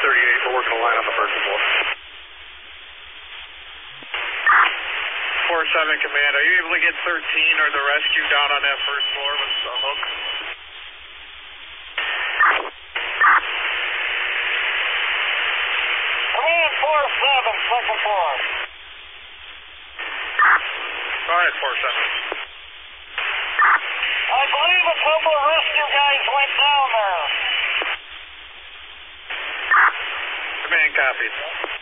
38, we're working a line on the first floor. 4-7 Command, are you able to get 13 or the rescue down on that first floor with the hook? Command 4-7, second floor. Go ahead, 4-7. I believe a couple of rescue guys went down there. Command copies.